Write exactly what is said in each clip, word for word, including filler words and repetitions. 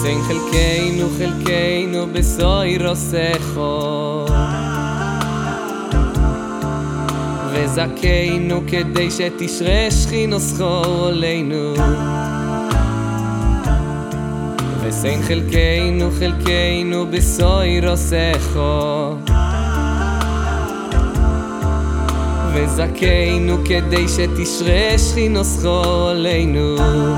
וסין חלקנו חלקנו בסויר עושךו וזכינו כדי שתשרה שכינוסכו עלינו וסין חלקנו חלקנו בסויר עושךו וזכינו כדי שתשרה שכינוסכו עלינו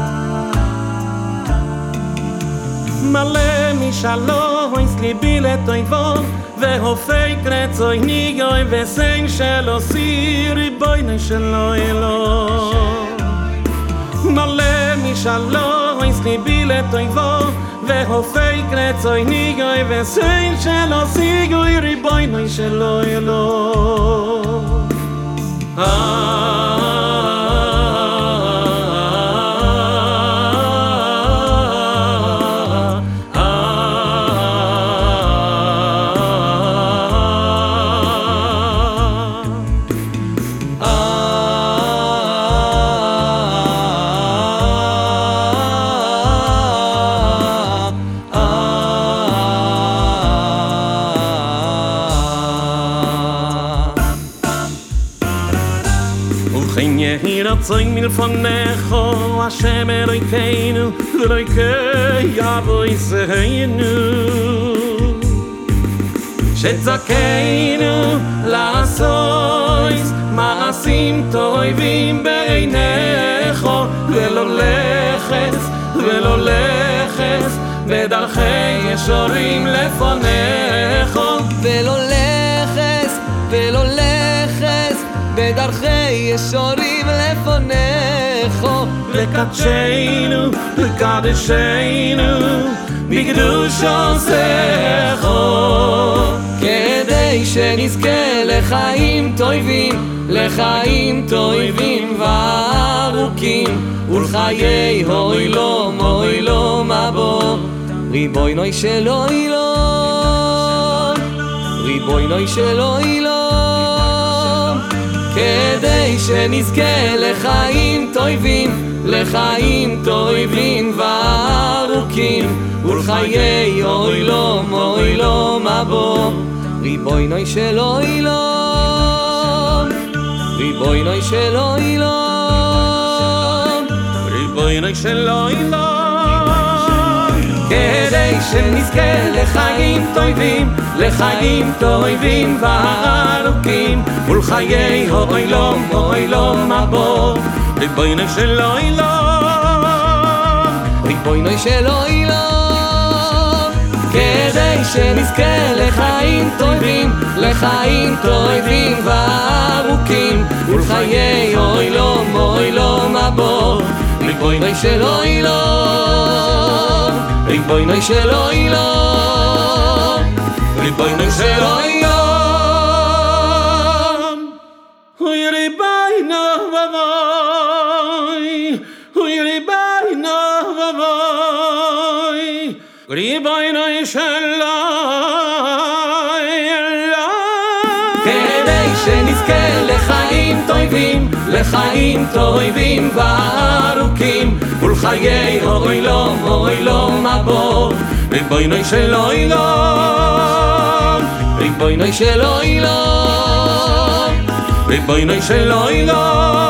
מלא משלום ליבי לטויבו והופק רצוי ניגוי וסין שלו סיר ריבונו שלו אלו מלא משלום ליבי לטויבו והופק רצוי ניגוי וסין שלו סיר ריבונו שלו אלו Geen je hier dat zing mir von necho Hashem Elokeinu Elokei Avoseinu שתזכנו לעשות מעשים טובים בעיניך ולא לחץ ולא לחץ בדרכי ישרים לפניך ולא לחץ ולא לחץ בדרכי ישרים לפניך לקדשנו לקדשנו בקדושתך כדי שנזכה לחיים טובים לחיים טובים וארוכים ולחיי הוילום הוילום הבא ריבונו של עולם ריבונו של עולם כדי שנזכה לחיים טובים לחיים טובים וארוכים ולחיי עולם עולם הבא ריבונו של עולם ריבונו של עולם ריבונו של עולם כדי שנזכה לחיים טובים לחיים טובים וארוכים ולחיי עולם עולם הבא ריבונו של עולם ריבונו של עולם כדי שנזכה לחיים טובים לחיים טובים וארוכים ולחיי עולם עולם הבא ריבונו של עולם ריבונו של עולם ריבונו של עולם אוי ריבונו ואבוי אוי ריבונו ואבוי ריבונו של עולם כדי שנזכה לחיים טובים לחיים טובים וארוכים ולחיי עולם עולם הבא ריבונו של עולם ריבונו של עולם ריבונו של עולם